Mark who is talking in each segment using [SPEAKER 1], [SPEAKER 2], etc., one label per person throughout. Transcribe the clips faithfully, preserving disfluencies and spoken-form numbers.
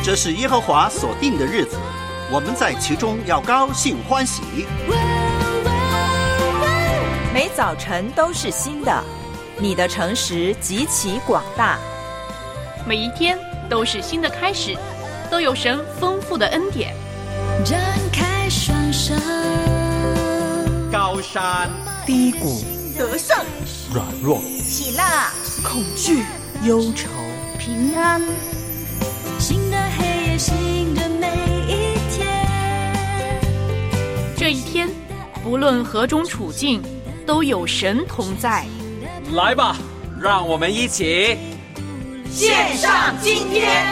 [SPEAKER 1] 这是耶和华所定的日子，我们在其中要高兴欢喜。
[SPEAKER 2] 每早晨都是新的，你的诚实极其广大。
[SPEAKER 3] 每一天都是新的开始，都有神丰富的恩典。
[SPEAKER 4] 展开双手，
[SPEAKER 5] 高山
[SPEAKER 2] 低谷，
[SPEAKER 6] 得胜
[SPEAKER 5] 软弱，
[SPEAKER 6] 喜乐
[SPEAKER 2] 恐惧忧愁，
[SPEAKER 6] 平安。
[SPEAKER 4] 新的黑夜，新的每一天。
[SPEAKER 3] 这一天，不论何种处境，都有神同在。
[SPEAKER 5] 来吧，让我们一起
[SPEAKER 6] 献上今天。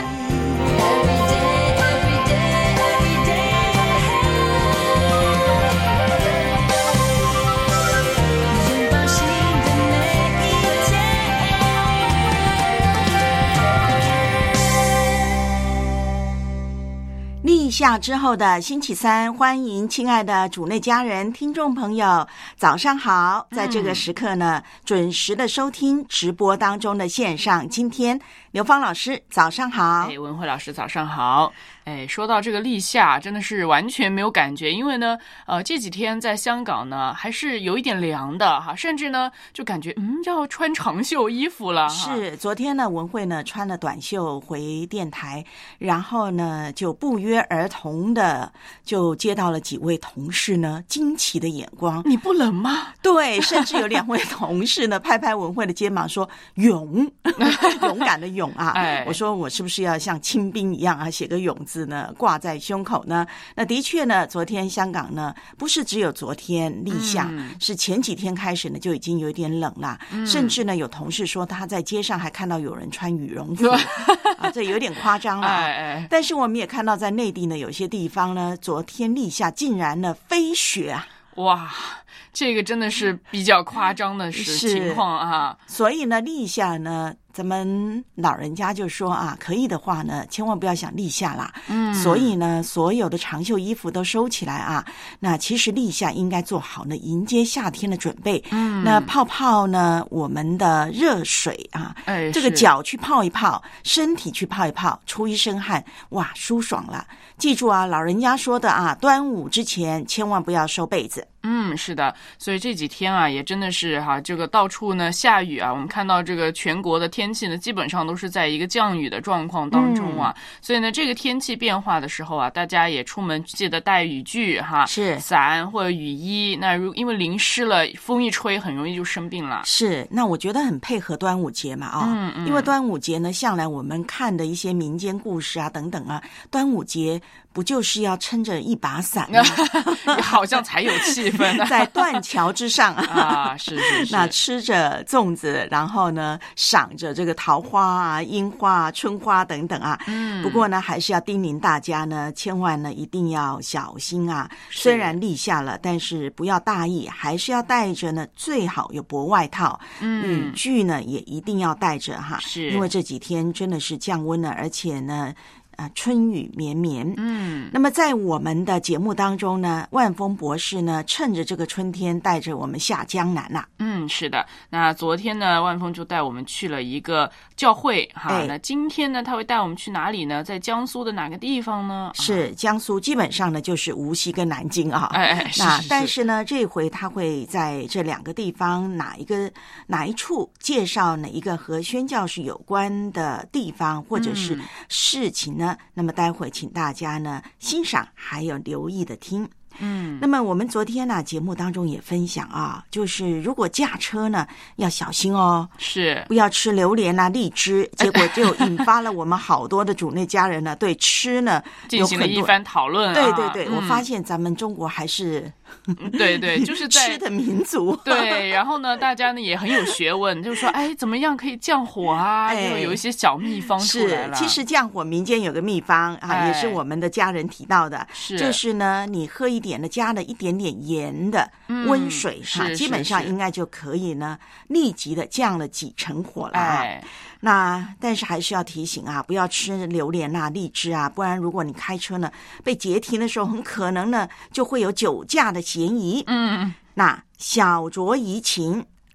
[SPEAKER 7] 立夏之后的星期三，欢迎亲爱的主内家人、听众朋友，早上好！在这个时刻呢，嗯、准时的收听直播当中的线上。今天，刘芳老师早上好，
[SPEAKER 3] 哎，文慧老师早上好。哎，说到这个立夏，真的是完全没有感觉，因为呢，呃，这几天在香港呢，还是有一点凉的哈，甚至呢，就感觉嗯要穿长袖衣服了。
[SPEAKER 7] 是，昨天呢，文慧呢穿了短袖回电台，然后呢就不约而同的就接到了几位同事呢惊奇的眼光。
[SPEAKER 3] 你不冷吗？
[SPEAKER 7] 对，甚至有两位同事呢拍拍文慧的肩膀说勇，勇敢的勇啊！
[SPEAKER 3] 哎，
[SPEAKER 7] 我说我是不是要像清兵一样啊，写个勇字呢挂在胸口呢？那的确呢，昨天香港呢不是只有昨天立夏，嗯、是前几天开始呢就已经有点冷了，嗯、甚至呢有同事说他在街上还看到有人穿羽绒服啊，这有点夸张了。
[SPEAKER 3] 哎哎，
[SPEAKER 7] 但是我们也看到在内地呢有些地方呢，昨天立夏竟然呢飞雪啊！
[SPEAKER 3] 哇，这个真的是比较夸张的是情况啊。
[SPEAKER 7] 所以呢，立夏呢，咱们老人家就说啊，可以的话呢，千万不要想立夏啦。嗯，所以呢，所有的长袖衣服都收起来啊。那其实立夏应该做好呢，迎接夏天的准备。嗯，那泡泡呢，我们的热水啊，
[SPEAKER 3] 哎，
[SPEAKER 7] 这个脚去泡一泡，身体去泡一泡，出一身汗，哇，舒爽了。记住啊，老人家说的啊，端午之前千万不要收被子。
[SPEAKER 3] 嗯，是的，所以这几天啊，也真的是哈、啊，这个到处呢下雨啊。我们看到这个全国的天气呢，基本上都是在一个降雨的状况当中啊。嗯、所以呢，这个天气变化的时候啊，大家也出门记得带雨具哈，
[SPEAKER 7] 是
[SPEAKER 3] 伞或者雨衣。那如因为淋湿了，风一吹，很容易就生病了。
[SPEAKER 7] 是，那我觉得很配合端午节嘛啊、哦嗯嗯，因为端午节呢，向来我们看的一些民间故事啊等等啊，端午节不就是要撑着一把伞吗？
[SPEAKER 3] 好像才有气氛、啊，
[SPEAKER 7] 在断桥之上
[SPEAKER 3] 啊，是是是，
[SPEAKER 7] 那吃着粽子，然后呢，赏着这个桃花啊、樱花、春花等等啊。嗯，不过呢，还是要叮咛大家呢，千万呢一定要小心啊。虽然立夏了，但是不要大意，还是要带着呢，最好有薄外套。嗯，雨具呢也一定要带着哈，
[SPEAKER 3] 是
[SPEAKER 7] 因为这几天真的是降温了，而且呢。啊，春雨绵绵。嗯，那么在我们的节目当中呢，万峰博士呢，趁着这个春天，带着我们下江南啦、啊。
[SPEAKER 3] 嗯，是的。那昨天呢，万峰就带我们去了一个教会哈。哎、那今天呢，他会带我们去哪里呢？在江苏的哪个地方呢？
[SPEAKER 7] 是江苏，基本上呢就是无锡跟南京啊。
[SPEAKER 3] 哎哎，是
[SPEAKER 7] 那
[SPEAKER 3] 是是
[SPEAKER 7] 但是呢，这回他会在这两个地方哪一个哪一处介绍哪一个和宣教士有关的地方或者是事情呢？嗯，那么待会请大家呢欣赏还有留意的听。嗯，那么我们昨天呢、啊、节目当中也分享啊，就是如果驾车呢要小心哦，
[SPEAKER 3] 是
[SPEAKER 7] 不要吃榴莲啊、荔枝，结果就引发了我们好多的主内家人呢对吃呢
[SPEAKER 3] 进行了一番讨论、啊。
[SPEAKER 7] 对对对、嗯，我发现咱们中国还是
[SPEAKER 3] 对对，就是在
[SPEAKER 7] 吃的民族。
[SPEAKER 3] 对，然后呢，大家呢也很有学问，就是说，哎，怎么样可以降火啊？哎、就有一些小秘方出来了。
[SPEAKER 7] 是，其实降火民间有个秘方啊、哎，也是我们的家人提到的，
[SPEAKER 3] 是
[SPEAKER 7] 就是呢，你喝一点呢，加了一点点盐的温水哈、嗯，基本上应该就可以呢，立即的降了几成火了啊。
[SPEAKER 3] 哎，
[SPEAKER 7] 那但是还是要提醒啊，不要吃榴莲啊、荔枝啊，不然如果你开车呢被截停的时候，很可能呢就会有酒驾的嫌疑。
[SPEAKER 3] 嗯，
[SPEAKER 7] 那小酌怡情，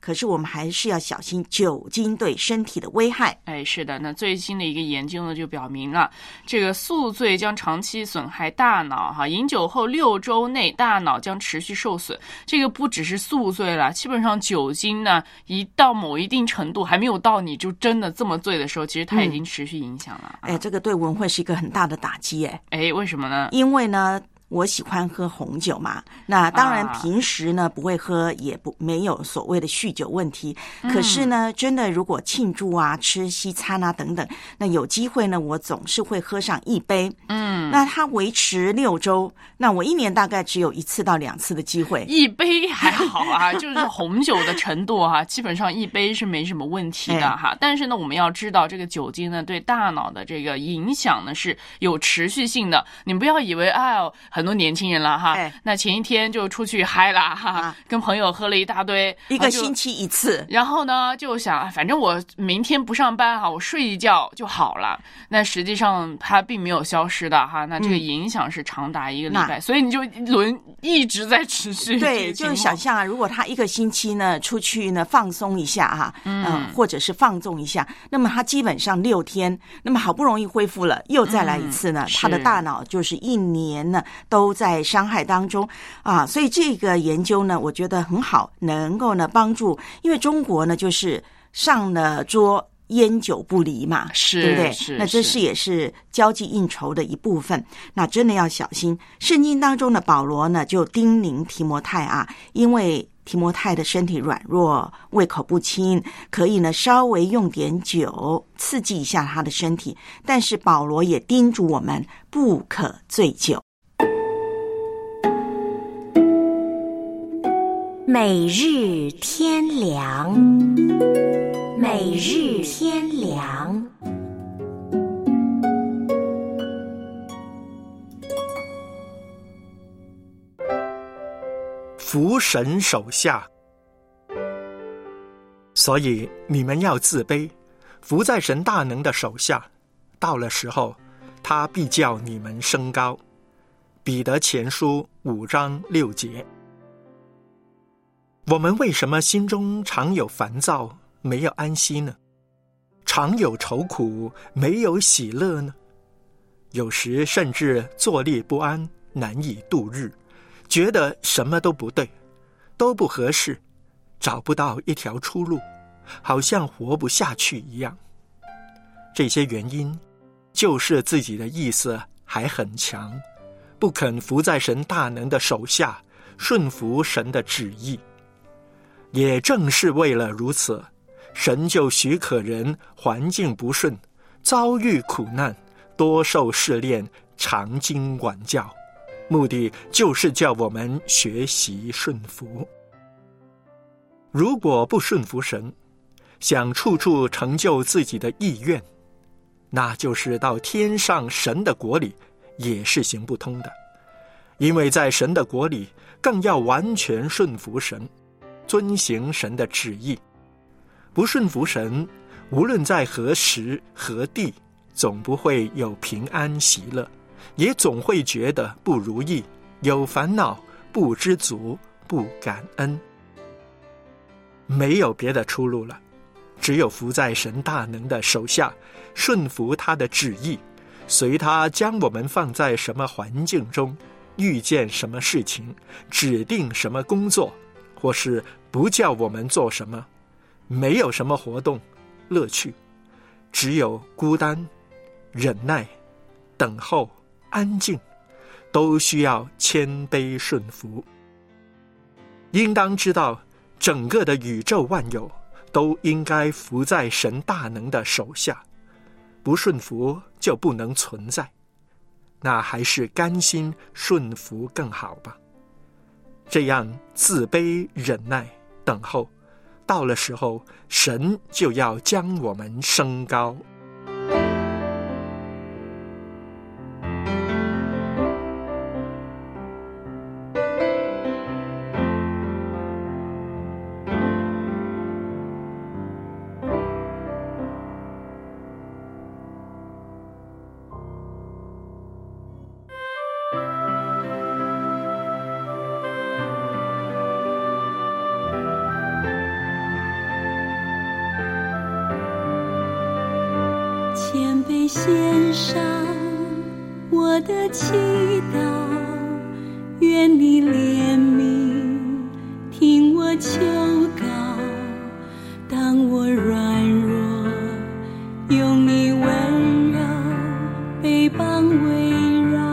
[SPEAKER 7] 可是我们还是要小心酒精对身体的危害。
[SPEAKER 3] 哎，是的，那最新的一个研究呢，就表明了这个宿醉将长期损害大脑哈，饮酒后六周内大脑将持续受损。这个不只是宿醉了，基本上酒精呢，一到某一定程度还没有到你就真的这么醉的时候，其实它已经持续影响了。
[SPEAKER 7] 嗯、哎，这个对文慧是一个很大的打击哎。
[SPEAKER 3] 哎，为什么呢？
[SPEAKER 7] 因为呢，我喜欢喝红酒嘛，那当然平时呢、啊、不会喝，也不没有所谓的酗酒问题。可是呢，嗯、真的如果庆祝啊、吃西餐啊等等，那有机会呢，我总是会喝上一杯。嗯，那它维持六周，那我一年大概只有一次到两次的机会。
[SPEAKER 3] 一杯还好啊，就是红酒的程度哈、啊，基本上一杯是没什么问题的哈。哎、但是呢，我们要知道这个酒精呢对大脑的这个影响呢是有持续性的。你不要以为哎呦。很多年轻人了哈，哎、那前一天就出去嗨了哈，啊、跟朋友喝了一大堆，
[SPEAKER 7] 一个星期一次，
[SPEAKER 3] 然后呢就想，反正我明天不上班哈，我睡一觉就好了。那实际上它并没有消失的哈，那这个影响是长达一个礼拜，嗯、所以你就轮一直在持续。
[SPEAKER 7] 对，就是想象啊，如果他一个星期呢出去呢放松一下哈，嗯、呃，或者是放纵一下，那么他基本上六天，那么好不容易恢复了，又再来一次呢，嗯、他的大脑就是一年呢。都在伤害当中啊，所以这个研究呢，我觉得很好，能够呢帮助，因为中国呢就是上了桌烟酒不离嘛，
[SPEAKER 3] 是，
[SPEAKER 7] 对不对？
[SPEAKER 3] 是，
[SPEAKER 7] 那这是也是交际应酬的一部分，那真的要小心。圣经当中的保罗呢就叮咛提摩太啊，因为提摩太的身体软弱，胃口不清，可以呢稍微用点酒刺激一下他的身体，但是保罗也叮嘱我们不可醉酒。
[SPEAKER 8] 每日天凉，每日天凉。
[SPEAKER 9] 服神手下，所以你们要自卑，服在神大能的手下。到了时候，他必叫你们升高。彼得前书五章六节。我们为什么心中常有烦躁，没有安息呢？常有愁苦，没有喜乐呢？有时甚至坐立不安，难以度日，觉得什么都不对，都不合适，找不到一条出路，好像活不下去一样。这些原因就是自己的意思还很强，不肯服在神大能的手下，顺服神的旨意。也正是为了如此，神就许可人环境不顺，遭遇苦难，多受试炼，常经管教，目的就是叫我们学习顺服。如果不顺服神，想处处成就自己的意愿，那就是到天上神的国里也是行不通的。因为在神的国里，更要完全顺服神，遵行神的旨意。不顺服神，无论在何时何地，总不会有平安喜乐，也总会觉得不如意，有烦恼，不知足，不感恩。没有别的出路了，只有服在神大能的手下，顺服他的旨意，随他将我们放在什么环境中，遇见什么事情，指定什么工作，或是不叫我们做什么。没有什么活动乐趣，只有孤单、忍耐、等候、安静，都需要谦卑顺服。应当知道，整个的宇宙万有都应该服在神大能的手下，不顺服就不能存在，那还是甘心顺服更好吧。这样自卑、忍耐、等候，到了时候，神就要将我们升高。
[SPEAKER 4] 献上我的祈祷，愿你怜悯听我求告，当我软弱用你温柔背帮围绕，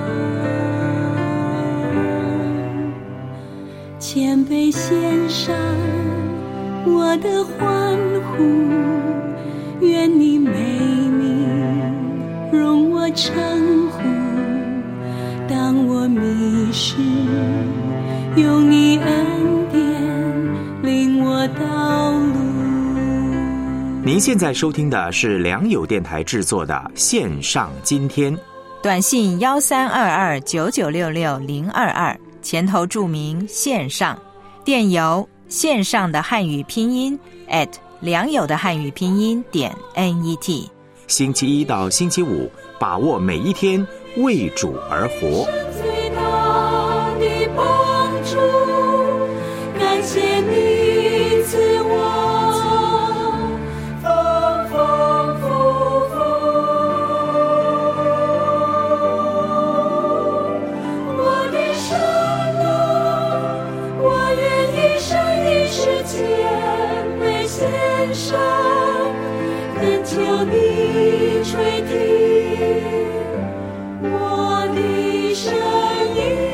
[SPEAKER 4] 谦卑献上我的欢呼，愿你美名容我称呼，当我迷失用你恩典领我道路。
[SPEAKER 10] 您现在收听的是良友电台制作的线上今天，
[SPEAKER 2] 短信幺三二二九九六六零二二，前头注明线上，电邮线上的汉语拼音 at 良友的汉语拼音点 net。
[SPEAKER 10] 星期一到星期五，把握每一天，为主而活。
[SPEAKER 4] 最大的帮助，感谢你赐我丰丰富富，我的神啊，我愿一生一世谦卑献上，恳求你垂听我的声音。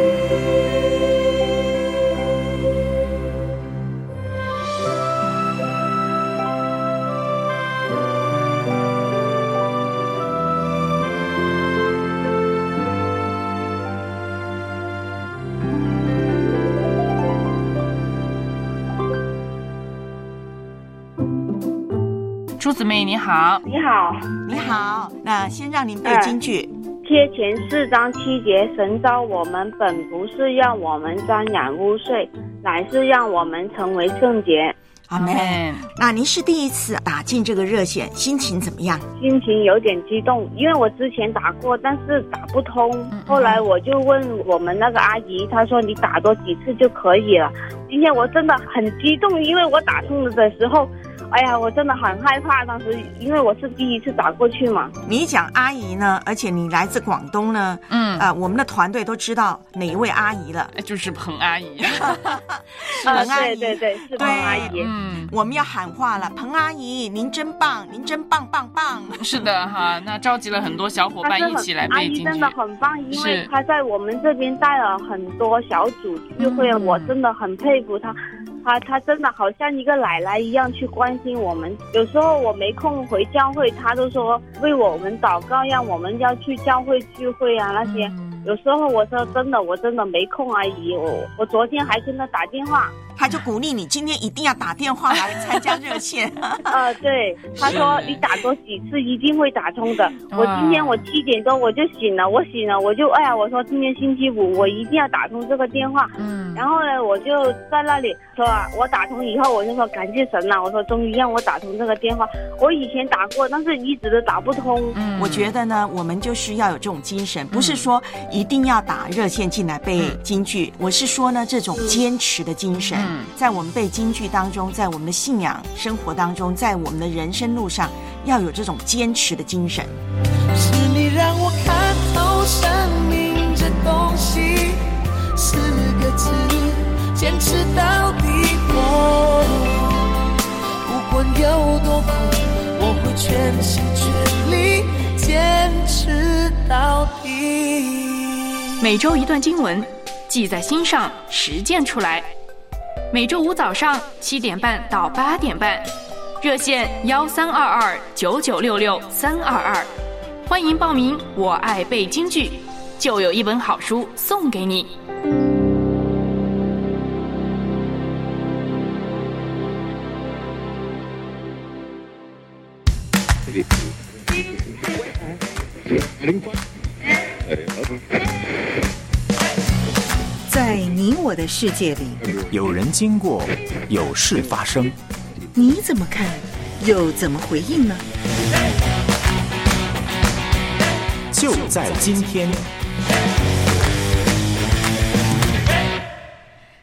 [SPEAKER 3] 朱姊妹你好。
[SPEAKER 11] 你好，
[SPEAKER 7] 你好，那先让您背京剧。
[SPEAKER 11] 贴前四章七节，神召我们本不是让我们沾染污秽，乃是让我们成为圣洁。
[SPEAKER 7] 阿们。那您是第一次打进这个热线，心情怎么样？
[SPEAKER 11] 心情有点激动，因为我之前打过，但是打不通。后来我就问我们那个阿姨，她说你打多几次就可以了。今天我真的很激动，因为我打通了的时候，哎呀，我真的很害怕，当时因为我是第一次打过去嘛。
[SPEAKER 7] 你讲阿姨呢，而且你来自广东呢，嗯，啊、呃，我们的团队都知道哪一位阿姨了，
[SPEAKER 3] 就是彭阿姨。
[SPEAKER 11] 彭阿姨，对对对，是彭阿姨。
[SPEAKER 7] 嗯，我们要喊话了，彭阿姨，您真棒，您真棒棒棒。
[SPEAKER 3] 是的哈，那召集了很多小伙伴一起来背京剧。
[SPEAKER 11] 阿姨真的很棒，因为她在我们这边带了很多小组聚会，嗯、我真的很佩服她。他他真的好像一个奶奶一样去关心我们，有时候我没空回教会，他都说为我们祷告，让我们要去教会聚会啊那些。有时候我说真的，我真的没空阿姨，我我昨天还跟他打电话，
[SPEAKER 7] 他就鼓励你今天一定要打电话来参加热线。
[SPEAKER 11] 呃，对，他说你打多几次一定会打通的。我今天我七点多我就醒了，我醒了我就哎呀，我说今天星期五我一定要打通这个电话。嗯，然后呢，我就在那里说啊，我打通以后我就说感谢神了，我说终于让我打通这个电话。我以前打过，但是一直都打不通。
[SPEAKER 7] 嗯，我觉得呢，我们就是要有这种精神，不是说一定要打热线进来背京剧，嗯、我是说呢，这种坚持的精神。嗯，在我们背京剧当中，在我们的信仰生活当中，在我们的人生路上，要有这种坚持的精神。
[SPEAKER 12] 是你让我看透生命这东西，四个字，坚持到底。哦，不管有多苦，我会全心全力坚持到底。
[SPEAKER 13] 每周一段经文，记在心上，实践出来。每周五早上七点半到八点半，热线幺三二二九九六六三二二，欢迎报名。我爱背京剧，就有一本好书送给你。
[SPEAKER 14] 在你我的世界里，
[SPEAKER 10] 有人经过，有事发生，
[SPEAKER 14] 你怎么看，又怎么回应呢？
[SPEAKER 10] 就在今天。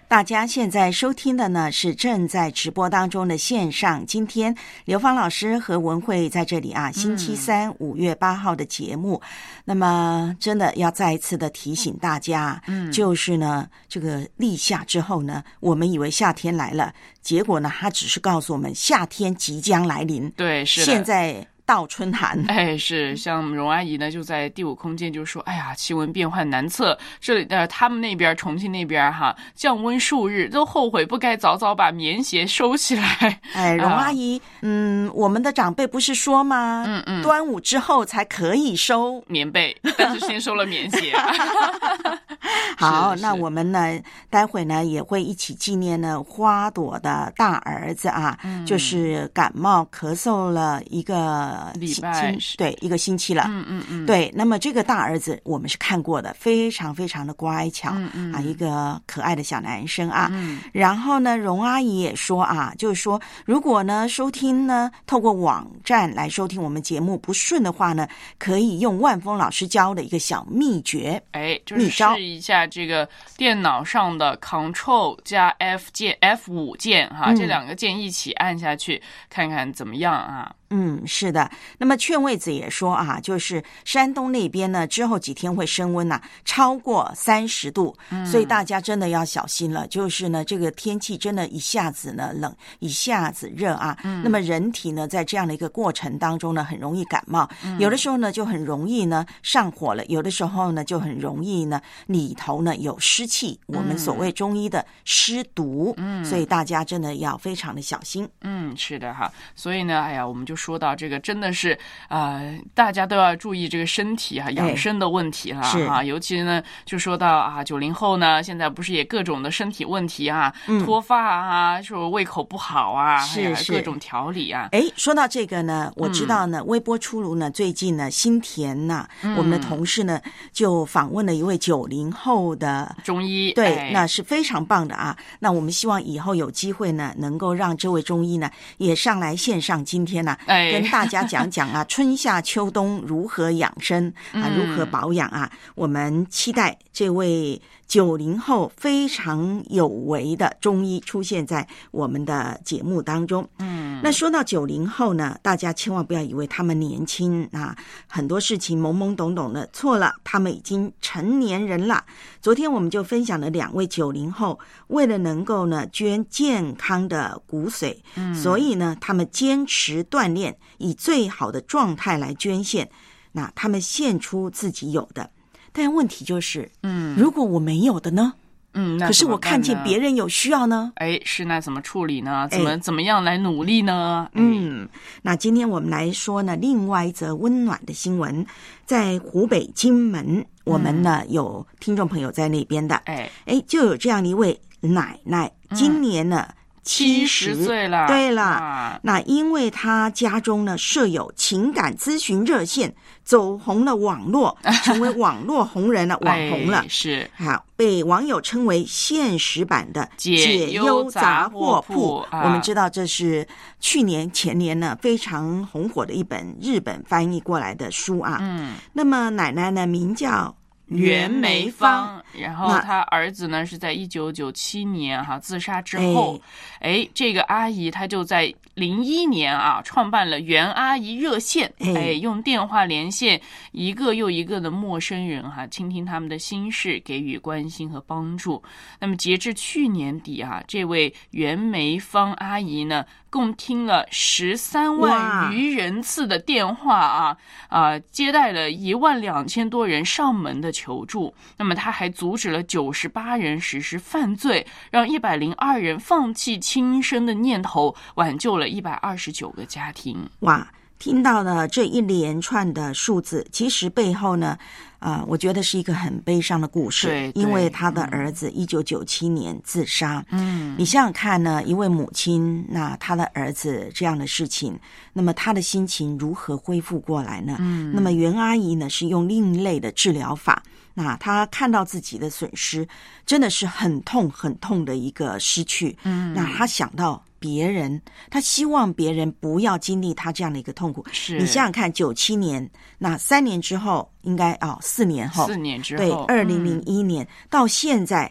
[SPEAKER 7] 大家现在收听的呢是正在直播当中的线上，今天刘芳老师和文慧在这里啊，星期三五月八号的节目。那么真的要再一次的提醒大家，嗯，就是呢这个立夏之后呢，我们以为夏天来了，结果呢它只是告诉我们夏天即将来临。
[SPEAKER 3] 对，是的，
[SPEAKER 7] 现在到春寒。
[SPEAKER 3] 哎，是，像荣阿姨呢就在第五空间就说，哎呀，气温变幻难测，这里呃他们那边重庆那边哈降温数日，都后悔不该早早把棉鞋收起来。
[SPEAKER 7] 哎，荣阿姨、啊、嗯我们的长辈不是说吗，嗯嗯，端午之后才可以收
[SPEAKER 3] 棉被，但是先收了棉鞋。
[SPEAKER 7] 好，那我们呢待会呢也会一起纪念呢花朵的大儿子啊、嗯、就是感冒咳嗽了一个
[SPEAKER 3] 礼拜，
[SPEAKER 7] 对，一个星期了。
[SPEAKER 3] 嗯嗯嗯，
[SPEAKER 7] 对。那么这个大儿子我们是看过的，非常非常的乖巧，嗯嗯啊，一个可爱的小男生啊。嗯。然后呢，荣阿姨也说啊，就是说，如果呢收听呢，透过网站来收听我们节目不顺的话呢，可以用万峰老师教的一个小秘诀，
[SPEAKER 3] 哎，就是试一下这个电脑上的 Ctrl 加 F 键 F 五 键哈、嗯，这两个键一起按下去，看看怎么样啊。
[SPEAKER 7] 嗯，是的。那么劝慰子也说啊，就是山东那边呢，之后几天会升温啊，超过三十度、嗯，所以大家真的要小心了。就是呢，这个天气真的一下子呢冷，一下子热啊。嗯、那么人体呢，在这样的一个过程当中呢，很容易感冒、嗯，有的时候呢就很容易呢上火了，有的时候呢就很容易呢里头呢有湿气，嗯、我们所谓中医的湿毒。嗯，所以大家真的要非常的小心。
[SPEAKER 3] 嗯，是的哈。所以呢，哎呀，我们就说到这个真的是啊、呃，大家都要注意这个身体哈、啊、养生的问题了哈、啊。尤其呢，就说到啊，九零后呢，现在不是也各种的身体问题啊，嗯、脱发啊，说胃口不好啊，
[SPEAKER 7] 是是、
[SPEAKER 3] 哎、各种调理啊。
[SPEAKER 7] 哎，说到这个呢，我知道呢，嗯、微波出炉呢，最近呢，新田呐、嗯，我们的同事呢就访问了一位九零后的
[SPEAKER 3] 中医，
[SPEAKER 7] 对、
[SPEAKER 3] 哎，
[SPEAKER 7] 那是非常棒的啊。那我们希望以后有机会呢，能够让这位中医呢也上来线上今天呢、啊。
[SPEAKER 3] 哎，
[SPEAKER 7] 跟大家讲讲啊，春夏秋冬如何养生啊，如何保养啊？我们期待这位九零后非常有为的中医出现在我们的节目当中。嗯，那说到九零后呢，大家千万不要以为他们年轻啊，很多事情懵懵懂懂的，错了，他们已经成年人了。昨天我们就分享了两位九零后，为了能够呢捐健康的骨髓，嗯，所以呢他们坚持锻炼，以最好的状态来捐献。那他们献出自己有的，但问题就是，嗯，如果我没有的呢？
[SPEAKER 3] 嗯，
[SPEAKER 7] 可是我看见别人有需要呢，
[SPEAKER 3] 哎，是那怎么处理呢？怎么、哎、怎么样来努力呢？
[SPEAKER 7] 嗯，那今天我们来说呢，另外一则温暖的新闻，在湖北荆门，我们呢、嗯、有听众朋友在那边的，哎哎，就有这样一位奶奶，今年呢。嗯
[SPEAKER 3] 七十岁了，
[SPEAKER 7] 对了、
[SPEAKER 3] 啊，
[SPEAKER 7] 那因为他家中呢设有情感咨询热线，走红了网络，成为网络红人了，网红了，
[SPEAKER 3] 哎、是
[SPEAKER 7] 好，被网友称为现实版的
[SPEAKER 3] 解忧杂货铺。
[SPEAKER 7] 我们知道这是去年前年呢非常红火的一本日本翻译过来的书啊。嗯，那么奶奶呢名叫
[SPEAKER 3] 袁梅芳，然后他儿子呢是在一九九七年哈、啊、自杀之后，哎，这个阿姨她就在零一年啊创办了袁阿姨热线，哎，用电话连线一个又一个的陌生人哈、啊，倾听他们的心事，给予关心和帮助。那么截至去年底啊，这位袁梅芳阿姨呢，共听了十三万余人次的电话啊啊，接待了一万两千多人上门的求助。那么他还阻止了九十八人实施犯罪，让一百零二人放弃轻生的念头，挽救了一百二十九个家庭。
[SPEAKER 7] 哇！听到了这一连串的数字，其实背后呢，啊、呃，我觉得是一个很悲伤的故事。
[SPEAKER 3] 对，
[SPEAKER 7] 因为他的儿子一九九七年自杀。嗯，你想想看呢，一位母亲，那他的儿子这样的事情，那么他的心情如何恢复过来呢？嗯，那么袁阿姨呢，是用另类的治疗法。那他看到自己的损失，真的是很痛很痛的一个失去。嗯，那他想到别人，他希望别人不要经历他这样的一个痛苦。
[SPEAKER 3] 是，
[SPEAKER 7] 你想想看，九七年，那三年之后，应该哦，四年后，
[SPEAKER 3] 四年之后，
[SPEAKER 7] 对，二零零一年、嗯、到现在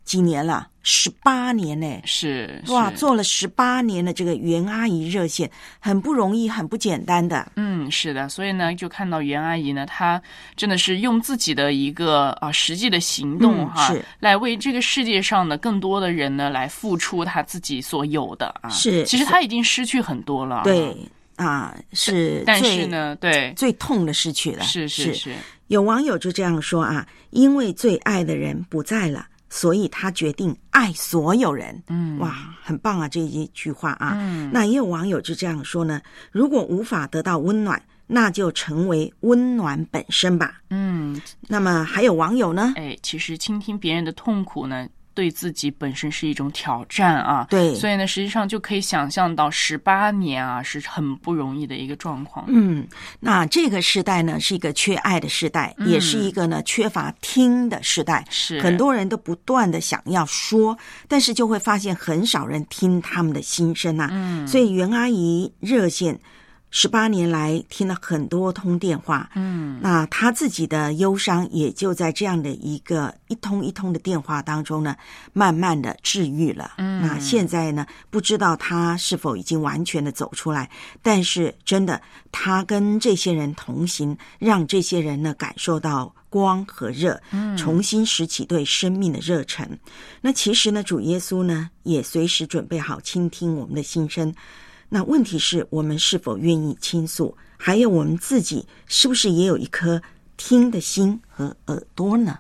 [SPEAKER 7] 几年了？十八年呢？
[SPEAKER 3] 是
[SPEAKER 7] 哇，做了十八年的这个袁阿姨热线，很不容易，很不简单的。
[SPEAKER 3] 嗯，是的，所以呢，就看到袁阿姨呢，她真的是用自己的一个啊实际的行动哈、
[SPEAKER 7] 嗯，
[SPEAKER 3] 来为这个世界上的更多的人呢来付出她自己所有的啊。
[SPEAKER 7] 是，
[SPEAKER 3] 其实她已经失去很多了。
[SPEAKER 7] 对啊，是，
[SPEAKER 3] 但是呢，对，
[SPEAKER 7] 最痛的失去了。
[SPEAKER 3] 是是 是, 是。
[SPEAKER 7] 有网友就这样说啊，因为最爱的人不在了，所以他决定爱所有人。
[SPEAKER 3] 嗯，
[SPEAKER 7] 哇，很棒啊，这一句话啊。
[SPEAKER 3] 嗯，
[SPEAKER 7] 那也有网友就这样说呢，如果无法得到温暖，那就成为温暖本身吧。
[SPEAKER 3] 嗯，
[SPEAKER 7] 那么还有网友呢，
[SPEAKER 3] 哎，其实倾听别人的痛苦呢，对自己本身是一种挑战啊。
[SPEAKER 7] 对，
[SPEAKER 3] 所以呢，实际上就可以想象到十八年啊是很不容易的一个状况。
[SPEAKER 7] 嗯，那这个时代呢是一个缺爱的时代，嗯、也是一个呢缺乏听的时代。
[SPEAKER 3] 是，
[SPEAKER 7] 很多人都不断的想要说，但是就会发现很少人听他们的心声啊。
[SPEAKER 3] 嗯，
[SPEAKER 7] 所以袁阿姨热线十八年来听了很多通电话，
[SPEAKER 3] 嗯，
[SPEAKER 7] 那他自己的忧伤也就在这样的一个一通一通的电话当中呢，慢慢的治愈了。
[SPEAKER 3] 嗯，
[SPEAKER 7] 那现在呢，不知道他是否已经完全的走出来，但是真的，他跟这些人同行，让这些人呢感受到光和热，重新拾起对生命的热忱。嗯、那其实呢，主耶稣呢也随时准备好倾听我们的心声。那问题是我们是否愿意倾诉，还有我们自己是不是也有一颗听的心和耳朵呢？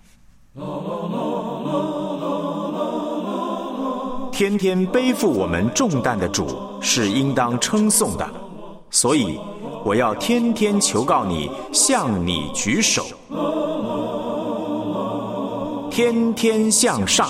[SPEAKER 10] 天天背负我们重担的主是应当称颂的，所以我要天天求告你，向你举手，天天向上。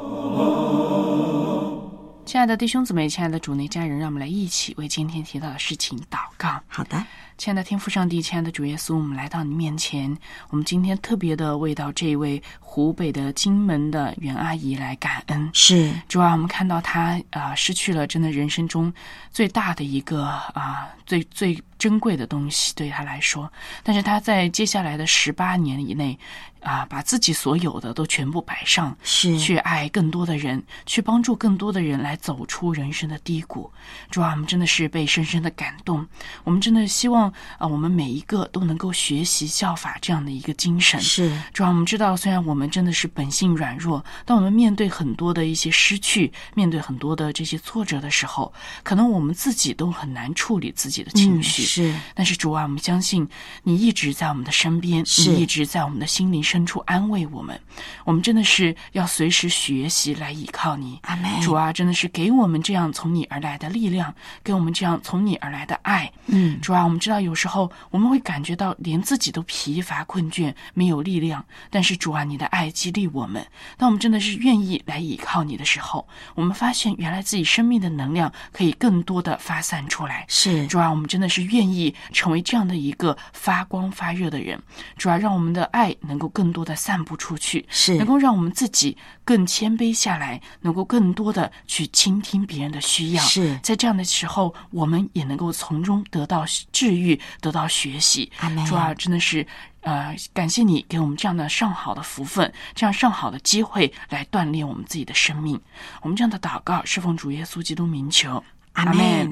[SPEAKER 3] 亲爱的弟兄姊妹，亲爱的主内家人，让我们来一起为今天提到的事情祷告。
[SPEAKER 7] 好的，
[SPEAKER 3] 亲爱的天父上帝，亲爱的主耶稣，我们来到你面前，我们今天特别的为到这位湖北的荆门的袁阿姨来感恩。
[SPEAKER 7] 是，
[SPEAKER 3] 主啊，我们看到她啊、呃、失去了真的人生中最大的一个啊、呃、最最珍贵的东西，对她来说，但是她在接下来的十八年以内啊，把自己所有的都全部摆上，
[SPEAKER 7] 是
[SPEAKER 3] 去爱更多的人，去帮助更多的人来走出人生的低谷。主啊，我们真的是被深深的感动，我们真的希望啊，我们每一个都能够学习效法这样的一个精神。
[SPEAKER 7] 是，
[SPEAKER 3] 主啊，我们知道，虽然我们真的是本性软弱，当我们面对很多的一些失去，面对很多的这些挫折的时候，可能我们自己都很难处理自己的情绪。
[SPEAKER 7] 嗯、是，
[SPEAKER 3] 但是主啊，我们相信你一直在我们的身边，你一直在我们的心灵深处安慰我们。我们真的是要随时学习来依靠你。
[SPEAKER 7] 阿们。
[SPEAKER 3] 主啊，真的是给我们这样从你而来的力量，给我们这样从你而来的爱。
[SPEAKER 7] 嗯，
[SPEAKER 3] 主啊，我们知道有时候我们会感觉到连自己都疲乏困倦，没有力量，但是主啊，你的爱激励我们。当我们真的是愿意来依靠你的时候，我们发现原来自己生命的能量可以更多的发散出来。
[SPEAKER 7] 是，
[SPEAKER 3] 主啊，我们真的是愿意成为这样的一个发光发热的人。主啊，让我们的爱能够更多的散布出去，
[SPEAKER 7] 是
[SPEAKER 3] 能够让我们自己更谦卑下来，能够更多的去倾听别人的需要。
[SPEAKER 7] 是，
[SPEAKER 3] 在这样的时候，我们也能够从中得到治愈，得到学习。
[SPEAKER 7] 阿们。
[SPEAKER 3] 主啊，真的是呃，感谢你给我们这样的上好的福分，这样上好的机会来锻炼我们自己的生命。我们这样的祷告是奉主耶稣基督名求，
[SPEAKER 7] 阿们。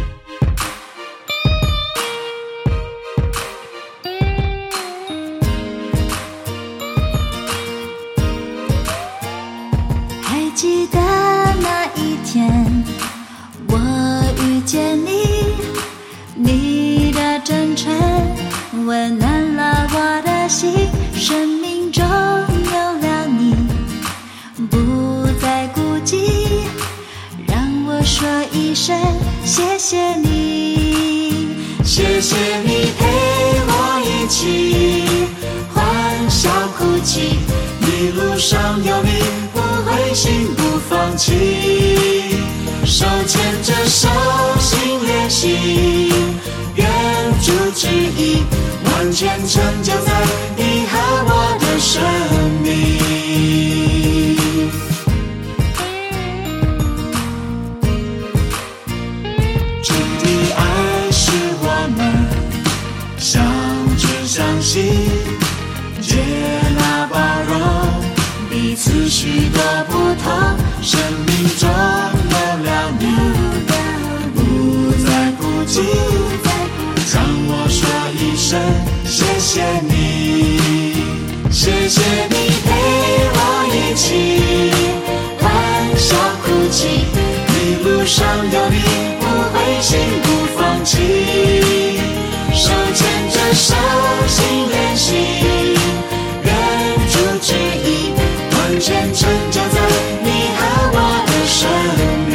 [SPEAKER 4] 还记得那一天，我遇见你，你的真诚温暖了我的心，生命中有了你，不再孤寂，让我说一声谢谢你，谢谢你陪我一起欢笑哭泣，一路上有你不灰心不放弃，手牵着手心连心，愿主旨意完全成就在你和我的生命。主的爱是我们相知相惜，接纳包容，彼
[SPEAKER 12] 彼此许多不同，生命中有了你，不再孤寂，让我说一声谢谢你，谢谢你陪我一起欢笑哭泣，一路上有你不灰心不放弃，手牵着手心连心，愿主旨意完全成就在你和我的生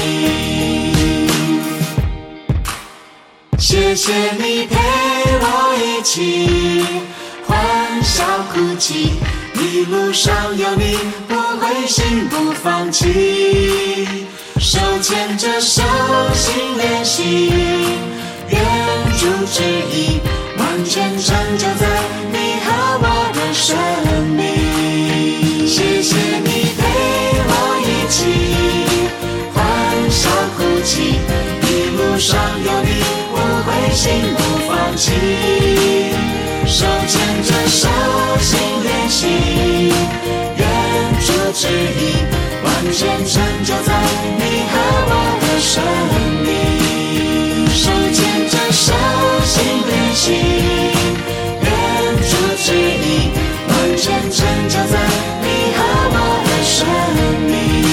[SPEAKER 12] 命。谢谢你陪我一起欢笑哭泣，一路上有你不灰心不放弃，手牵着手心连心，愿主旨意完全成就在你和我的生命。谢谢你陪我一起欢笑哭泣，一路上有你不灰心不放弃，手牵着手心连心，愿主旨意完全成就在你和我的生命。手牵着手心连心，愿主旨意完全成就在你和我的生命。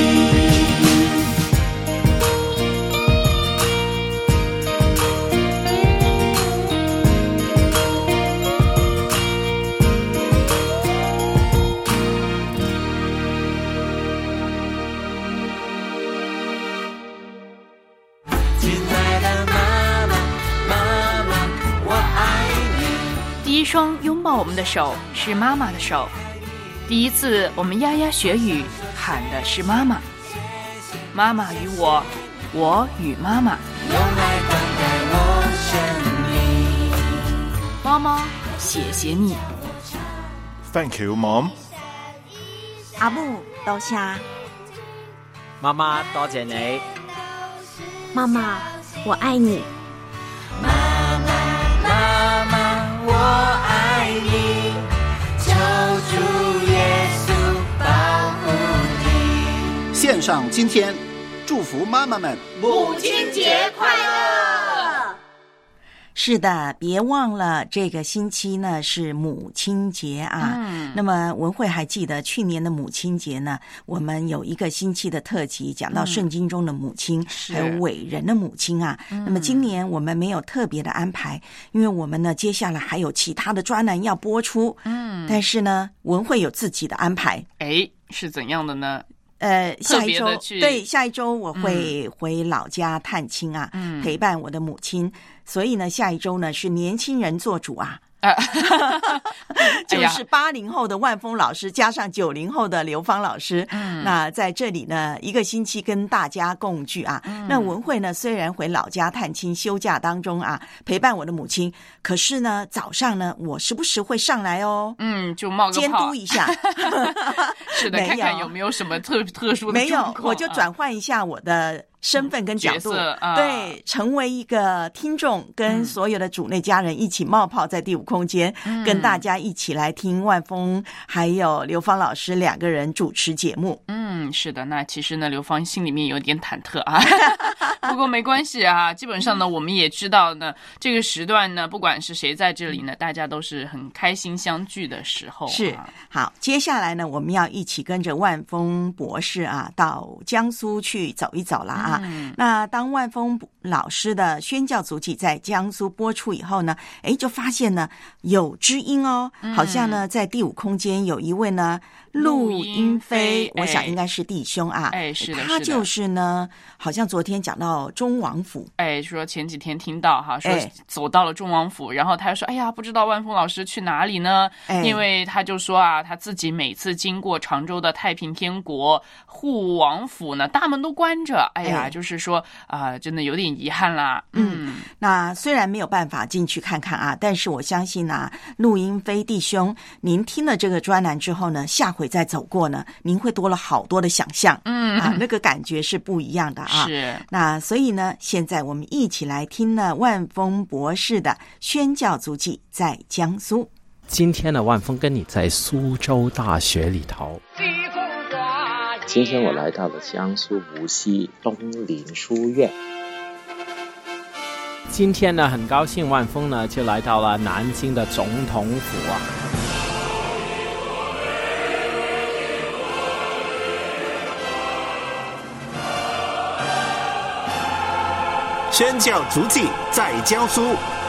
[SPEAKER 13] 第一双拥抱我们的手是妈妈的手，第一次我们牙牙学语喊的是妈妈，妈妈与我，我与妈妈。妈妈，谢谢你。
[SPEAKER 15] Thank you, Mom。
[SPEAKER 7] 阿母，多謝。
[SPEAKER 5] 媽媽，多謝你。
[SPEAKER 8] 媽媽，我愛你。
[SPEAKER 12] 媽媽，媽媽，我愛你。求主耶穌保護你。
[SPEAKER 1] 獻上今天，祝福妈妈们
[SPEAKER 6] 母親節快樂！
[SPEAKER 7] 是的，别忘了这个星期呢是母亲节啊。嗯，那么文慧还记得去年的母亲节呢，我们有一个星期的特辑讲到圣经中的母亲，嗯、还有伟人的母亲啊。嗯、那么今年我们没有特别的安排，因为我们呢接下来还有其他的专栏要播出。嗯，但是呢文慧有自己的安排。
[SPEAKER 3] 哎，是怎样的呢？
[SPEAKER 7] 呃，下一周对，下一周我会回老家探亲啊，嗯、陪伴我的母亲。所以呢，下一周呢是年轻人做主啊。啊，就是八零后的万峰老师加上九零后的刘芳老师，嗯，那在这里呢一个星期跟大家共聚啊。嗯、那文慧呢虽然回老家探亲休假当中啊陪伴我的母亲，可是呢早上呢我时不时会上来哦，
[SPEAKER 3] 嗯，就冒个泡监
[SPEAKER 7] 督一下，
[SPEAKER 3] 是的，看看有没有什么特特殊的
[SPEAKER 7] 没有，我就转换一下我的身份跟角度，
[SPEAKER 3] 啊、
[SPEAKER 7] 对，成为一个听众，跟所有的主内家人一起冒泡在第五空间，嗯、跟大家一起来听万峰还有刘芳老师两个人主持节目。
[SPEAKER 3] 嗯，是的，那其实呢，刘芳心里面有点忐忑啊，不过没关系啊，基本上呢，我们也知道呢，这个时段呢，不管是谁在这里呢，大家都是很开心相聚的时候、啊。
[SPEAKER 7] 是，好，接下来呢，我们要一起跟着万峰博士啊，到江苏去走一走了啊。嗯、那当万峰老师的宣教足迹在江苏播出以后呢，哎，就发现呢有知音哦，嗯、好像呢在第五空间有一位呢陆英飞，我想应该是弟兄啊，
[SPEAKER 3] 哎，是的，
[SPEAKER 7] 他就是呢，好像昨天讲到中王府，
[SPEAKER 3] 哎，说前几天听到哈，说走到了中王府，哎、然后他说，哎呀，不知道万峰老师去哪里呢？哎、因为他就说啊，他自己每次经过常州的太平天国护王府呢，大门都关着，哎呀，哎就是说啊、呃，真的有点遗憾啦。
[SPEAKER 7] 嗯，嗯那虽然没有办法进去看看啊，但是我相信啊，陆英飞弟兄，您听了这个专栏之后呢，下回再走过呢，您会多了好多的想象，嗯啊，那个感觉是不一样的啊。
[SPEAKER 3] 是。
[SPEAKER 7] 那所以呢，现在我们一起来听了万峰博士的宣教足迹在江苏。
[SPEAKER 16] 今天呢，万峰跟你在苏州大学里头。
[SPEAKER 17] 今天我来到了江苏无锡东林书院。
[SPEAKER 16] 今天呢，很高兴万峰呢就来到了南京的总统府啊。
[SPEAKER 1] 宣教足迹在江苏。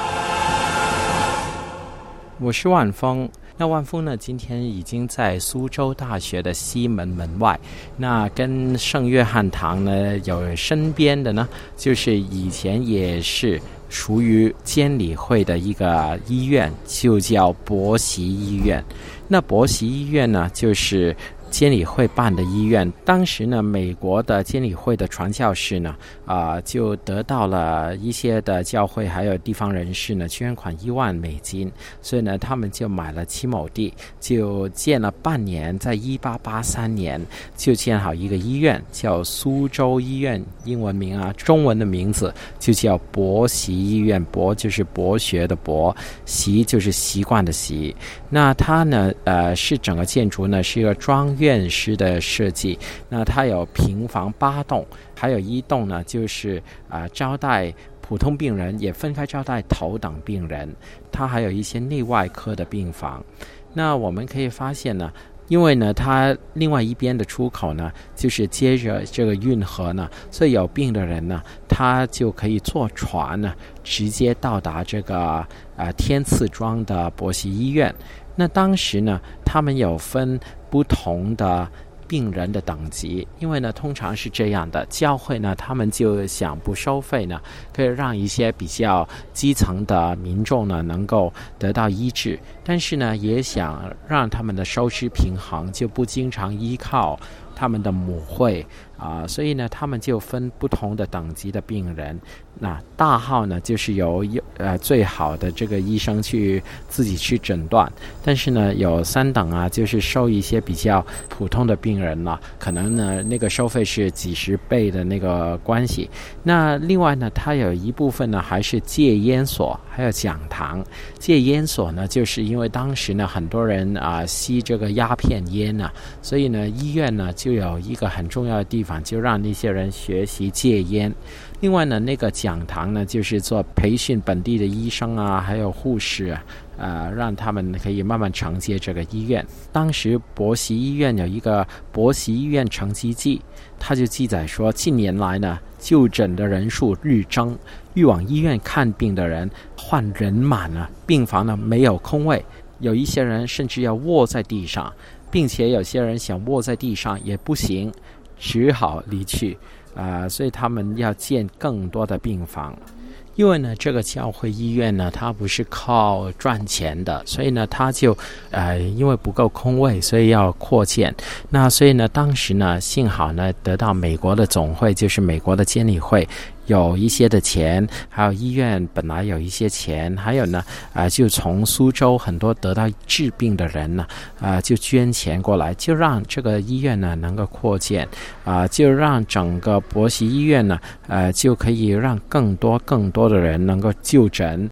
[SPEAKER 16] 我是万峰。那万峰呢，今天已经在苏州大学的西门门外，那跟圣约翰堂呢有身边的呢，就是以前也是属于监理会的一个医院，就叫伯习医院。那伯习医院呢，就是监理会办的医院。当时呢，美国的监理会的传教士呢，啊、呃，就得到了一些的教会还有地方人士呢捐款一万美金，所以呢，他们就买了七亩地，就建了半年，在一八八三年就建好一个医院，叫苏州医院，英文名啊，中文的名字就叫伯习医院。伯就是博学的博，习就是习惯的习。那它呢，呃，是整个建筑呢是一个庄院式的设计，那它有平房八栋，还有一栋呢就是啊、呃、招待普通病人，也分开招待头等病人，它还有一些内外科的病房。那我们可以发现呢，因为呢它另外一边的出口呢就是接着这个运河呢，所以有病的人呢他就可以坐船呢直接到达这个呃天赐庄的伯习医院。那当时呢他们有分不同的病人的等级，因为呢通常是这样的，教会呢他们就想不收费呢，可以让一些比较基层的民众呢能够得到医治，但是呢也想让他们的收支平衡，就不经常依靠他们的母会啊、呃，所以呢他们就分不同的等级的病人。那大号呢就是由呃最好的这个医生去自己去诊断，但是呢有三等啊，就是收一些比较普通的病人了，可能呢那个收费是几十倍的那个关系。那另外呢它有一部分呢还是戒烟所还有讲堂。戒烟所呢就是因为当时呢很多人啊、呃、吸这个鸦片烟啊，所以呢医院呢就有一个很重要的地方，就让那些人学习戒烟。另外呢那个讲堂呢就是做培训本地的医生啊还有护士啊，呃，让他们可以慢慢承接这个医院。当时伯习医院有一个伯习医院成绩记，它就记载说近年来呢就诊的人数日增，欲往医院看病的人患人满了，病房呢没有空位，有一些人甚至要卧在地上，并且有些人想卧在地上也不行，只好离去啊、呃，所以他们要建更多的病房。因为呢这个教会医院呢它不是靠赚钱的，所以呢它就呃因为不够空位，所以要扩建。那所以呢当时呢幸好呢得到美国的总会，就是美国的监理会有一些的钱，还有医院本来有一些钱，还有呢啊、呃、就从苏州很多得到治病的人呢啊、呃、就捐钱过来，就让这个医院呢能够扩建啊、呃、就让整个伯习医院呢呃就可以让更多更多的人能够就诊。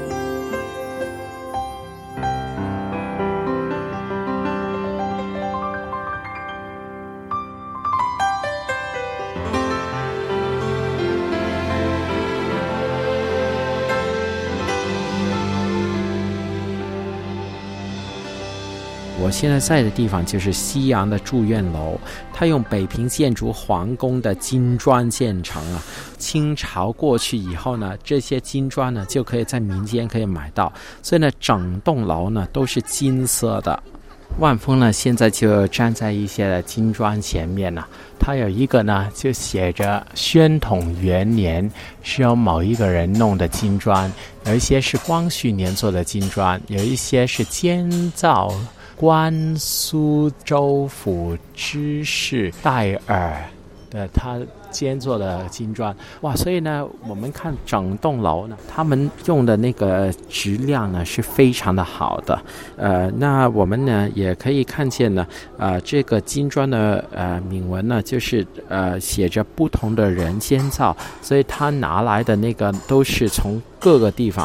[SPEAKER 16] 我现在在的地方就是西洋的住院楼，它用北平建筑皇宫的金砖建成啊。清朝过去以后呢，这些金砖呢就可以在民间可以买到，所以呢整栋楼呢都是金色的。万峰呢现在就站在一些的金砖前面呢、啊，它有一个呢就写着宣统元年，是由某一个人弄的金砖，有一些是光绪年做的金砖，有一些是监造关苏州府知事戴尔的他监做的金砖。哇，所以呢我们看整栋楼呢他们用的那个质量呢是非常的好的。呃那我们呢也可以看见呢呃这个金砖的呃铭文呢就是呃写着不同的人监造，所以他拿来的那个都是从各个地方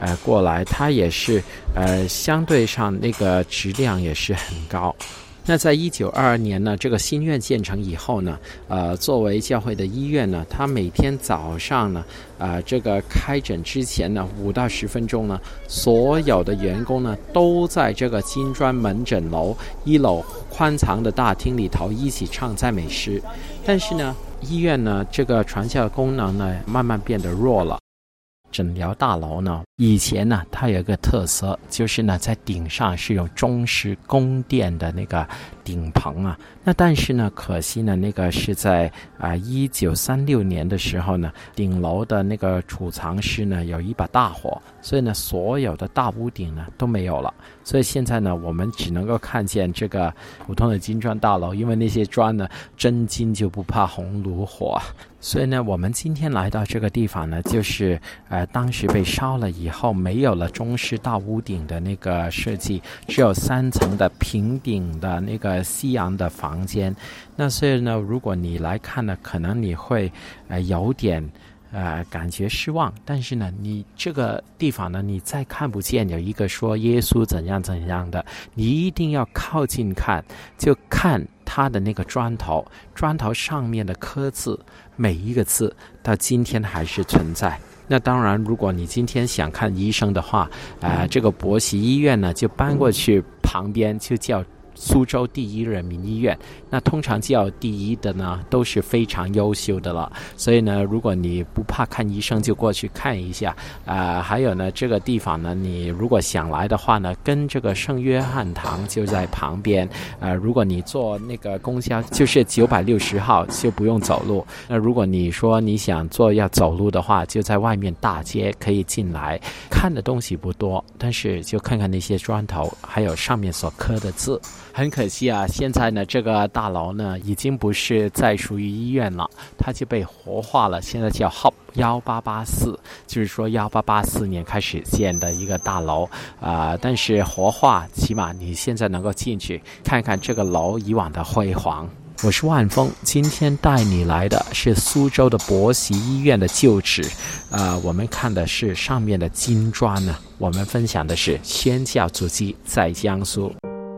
[SPEAKER 16] 呃过来，它也是呃相对上那个质量也是很高。那在一九二二年呢，这个新院建成以后呢，呃，作为教会的医院呢，它每天早上呢，呃，这个开诊之前呢，五到十分钟呢，所有的员工呢，都在这个金砖门诊楼一楼宽敞的大厅里头一起唱赞美诗。但是呢，医院呢，这个传教功能呢，慢慢变得弱了。诊疗大楼呢，以前呢，它有一个特色，就是呢，在顶上是用中式宫殿的那个顶棚啊。那但是呢，可惜呢，那个是在啊一九三六年的时候呢，顶楼的那个储藏室呢有一把大火，所以呢，所有的大屋顶呢都没有了。所以现在呢，我们只能够看见这个普通的金砖大楼，因为那些砖呢，真金就不怕红炉火。所以呢，我们今天来到这个地方呢，就是呃，当时被烧了以后，没有了中式大屋顶的那个设计，只有三层的平顶的那个西洋的房间。那所以呢，如果你来看呢，可能你会呃有点呃感觉失望。但是呢，你这个地方呢，你再看不见有一个说耶稣怎样怎样的，你一定要靠近看，就看它的那个砖头，砖头上面的刻字，每一个字到今天还是存在。那当然，如果你今天想看医生的话，呃，这个博喜医院呢就搬过去旁边，就叫苏州第一人民医院。那通常叫第一的呢都是非常优秀的了，所以呢，如果你不怕看医生，就过去看一下。呃，还有呢，这个地方呢，你如果想来的话呢，跟这个圣约翰堂就在旁边。呃，如果你坐那个公交，就是九百六十号，就不用走路。那如果你说你想坐要走路的话，就在外面大街可以进来。看的东西不多，但是就看看那些砖头，还有上面所刻的字。很可惜啊，现在呢，这个大楼呢已经不是再属于医院了，它就被活化了，现在叫 Hub 一八八四，就是说一八八四年开始建的一个大楼啊、呃。但是活化，起码你现在能够进去看看这个楼以往的辉煌。我是万峰，今天带你来的是苏州的博喜医院的旧址，呃，我们看的是上面的金砖呢，我们分享的是宣教足迹在江苏。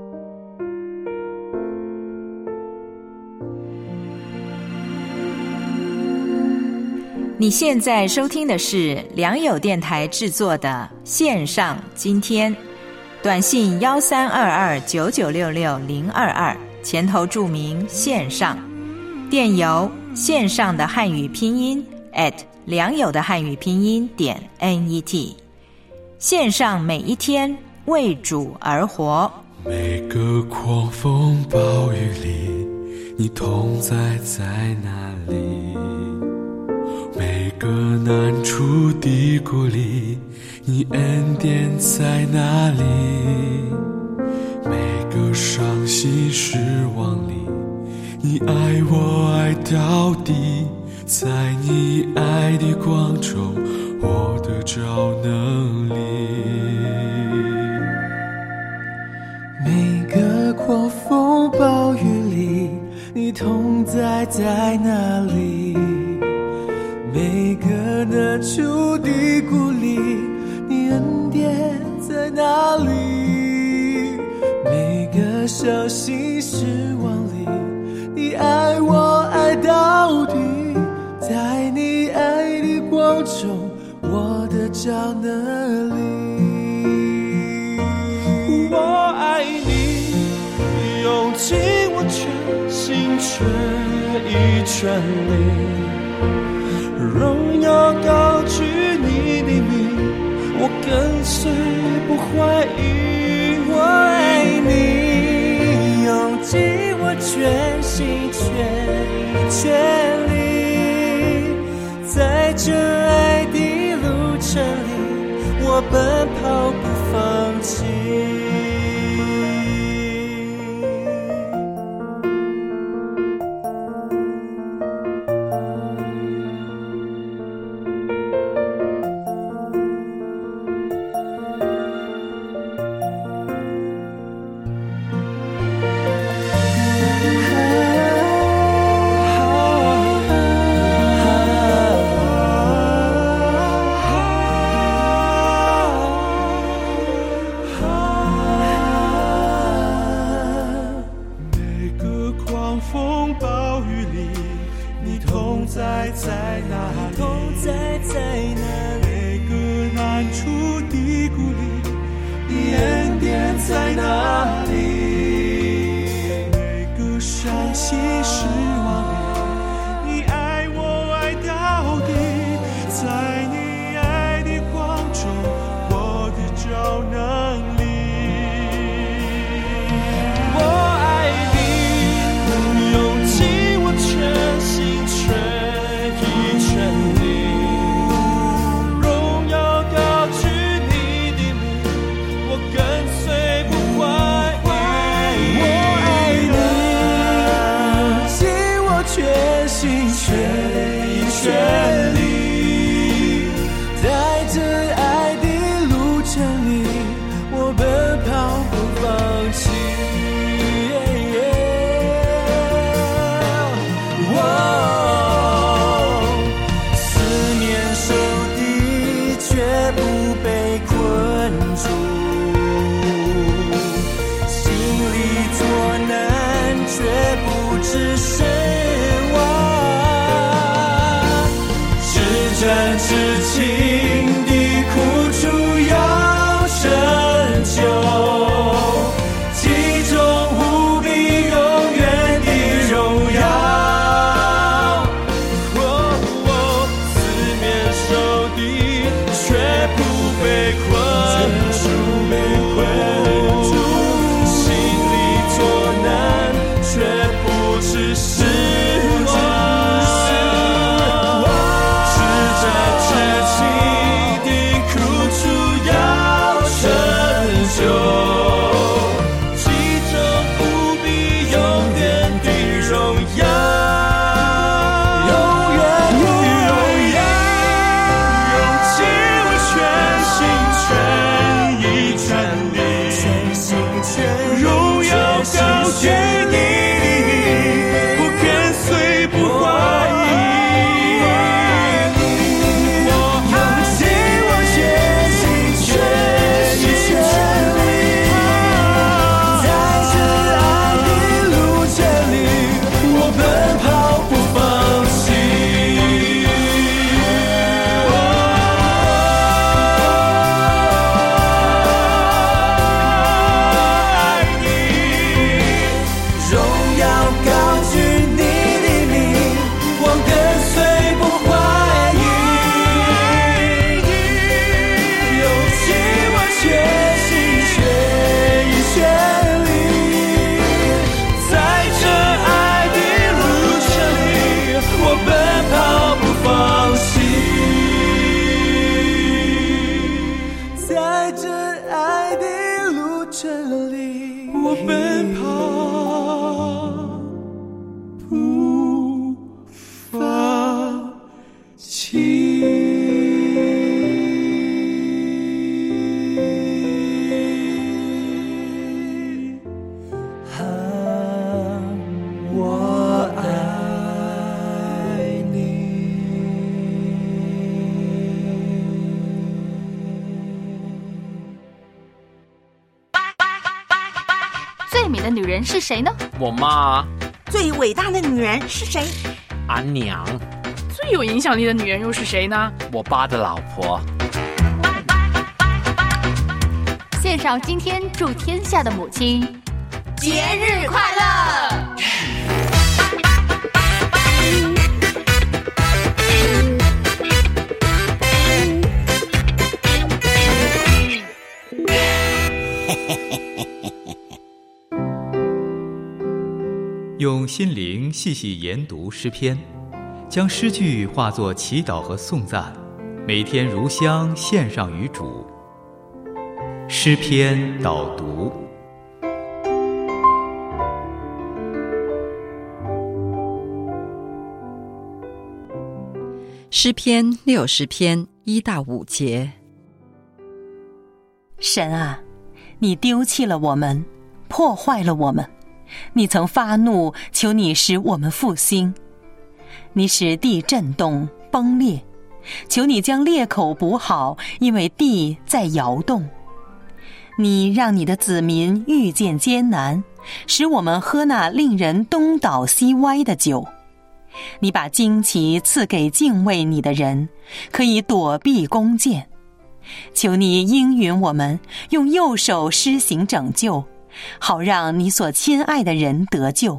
[SPEAKER 2] 你现在收听的是良友电台制作的线上今天，短信幺三二二九九六六零二二，前头注明线上，电邮线上的汉语拼音 at 良友的汉语拼音点 net， 线上每一天为主而活。
[SPEAKER 12] 每个狂风暴雨里，你同在在哪里？每个难处低谷里，你恩典在哪里？每个伤心失望里，你爱我爱到底，在你爱的光中，我得着能力。每个狂风暴雨里，你同在在哪里？每个难处的鼓励，你恩典在哪里？每个伤心失望里，你爱我爱到底，在你爱的光中，我得着能力。我爱你，用尽我全心全意全力，荣耀高举你的名，我跟随不怀疑。我爱你，用尽我全心全意全力，在这爱的路程里，我奔跑不放弃。 在哪里？同在在哪里？每个难处的鼓励，你恩典在哪里？每个伤心失望里，你爱我爱到底。在你爱的光中，我的找能力。我爱你，用尽我全心全意全力，荣耀高举你的名，我跟随不怀疑。我爱你，尽我全心全意全力，在这爱的路程里，我奔跑不放弃。四面受敌，却不被困住，心里作难，却不知失望。至真至情的苦楚要成就，其中无比永远的荣耀。哦哦，四面受敌，却不被困住，心里作难，却不知失望。
[SPEAKER 13] 最美的女人是谁呢？
[SPEAKER 16] 我妈。
[SPEAKER 7] 最伟大的女人是谁？
[SPEAKER 16] 俺娘。
[SPEAKER 3] 最有影响力的女人又是谁呢？
[SPEAKER 16] 我爸的老婆。
[SPEAKER 13] 献上今天祝天下的母亲
[SPEAKER 6] 节日快乐！
[SPEAKER 18] 用心灵细细研读诗篇，将诗句化作祈祷和颂赞，每天如香献上于主。诗篇导读。
[SPEAKER 19] 诗篇六十篇一到五节。
[SPEAKER 20] 神啊，你丢弃了我们，破坏了我们，你曾发怒，求你使我们复兴。你使地震动崩裂，求你将裂口补好，因为地在摇动。你让你的子民遇见艰难，使我们喝那令人东倒西歪的酒。 你把旌旗赐给敬畏你的人，可以躲避弓箭。求你应允我们，用右手施行拯救，好让你所亲爱的人得救。